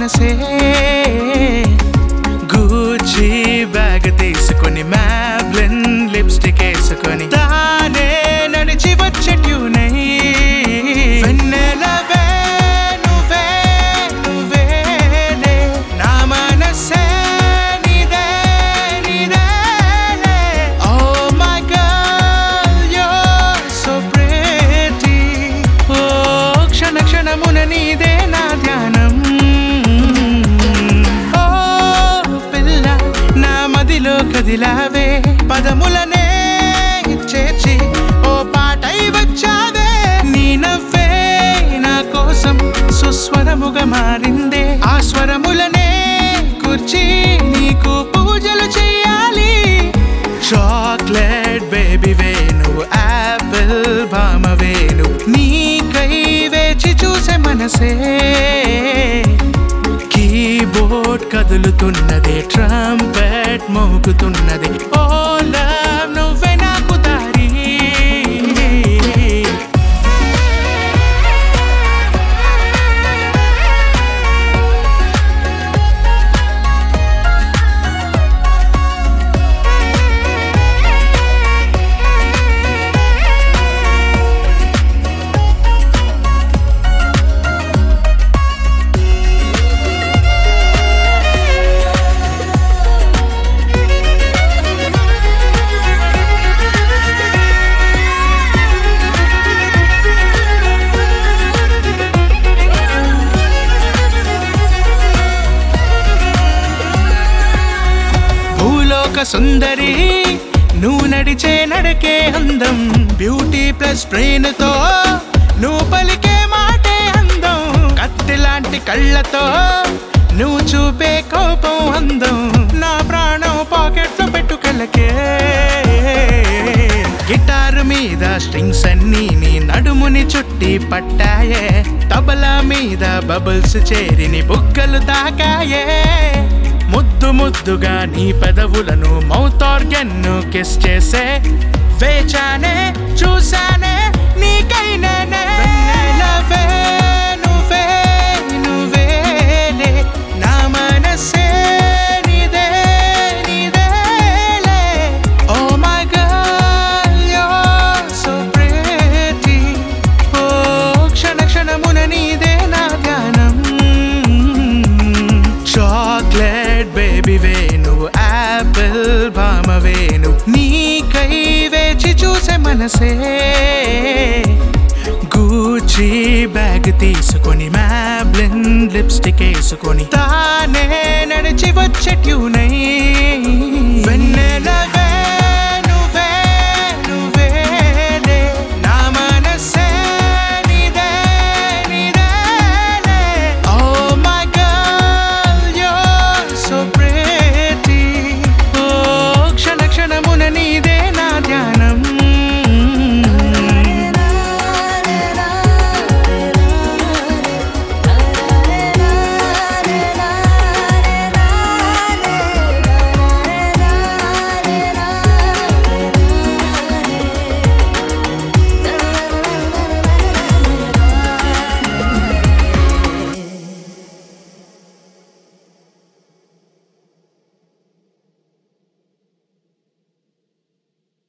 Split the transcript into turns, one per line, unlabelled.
మనసే Gucci bag తీసుకొని Maybelline lipstick వేసుకొని తానే నడిచి వచ్చే ట్యూనై వెన్నెలవే నువ్వే నువ్వేలే నా మనసే నీదే నీదేలే Oh my girl you're so pretty Oh క్షణ క్షణమున నీదే నా ధ్యానం మదిలో కదిలావే పదములనే చేర్చి ఓ పాటై వచ్చావే నీ నవ్వే నా కోసం సుస్వరముగా మారిందే ఆ స్వరములనే కూర్చి నీకు పూజలు చెయ్యాలి చాక్లెట్ బేబీ వేణు యాపిల్ భామ వేణు నీకై వేచి చూసే మనసే కీబోర్డ్ కదులుతున్నది ట్రంపెట్ మోగుతున్నది ఓ లవ్ నువ్వే నాకు దారి సుందరి నువ్వు నడిచే నడకే అందం బ్యూటీ ప్లస్ బ్రెయిన్ తో నువ్వు పలికే మాటే అందం కత్తిలాంటి కళ్ళతో నువ్వు చూపే కోపం అందం నా ప్రాణం పాకెట్ లో పెట్టుకెళ్ళకే గిటారు మీద స్ట్రింగ్స్ అన్నీ నీ నడుముని చుట్టి పట్టాయే తబలా మీద బబుల్స్ చేరిని బుగ్గలు తాకాయే ముద్దు ముద్దుగా నీ పెదవులను మౌత్ ఆర్గన్ను కిస్ చేసే వేచానే చూసానే నీకై నేనే వెన్నెలవే నువ్వే నువ్వేలే నా మనసే నీదే నీదేలే oh my girl you're so pretty ఓ క్షణ క్షణమున నీదే నా ధ్యానం చాక్లెట్ బేబీ వేణు యాపిల్ భామ వేణు నీకై వేచి చూసే మనసే గూచి బ్యాగ్ తీసుకొని మ్యాబ్లిన్ లిప్స్టిక్ వేసుకొని తానే నడిచి వచ్చే ట్యూన్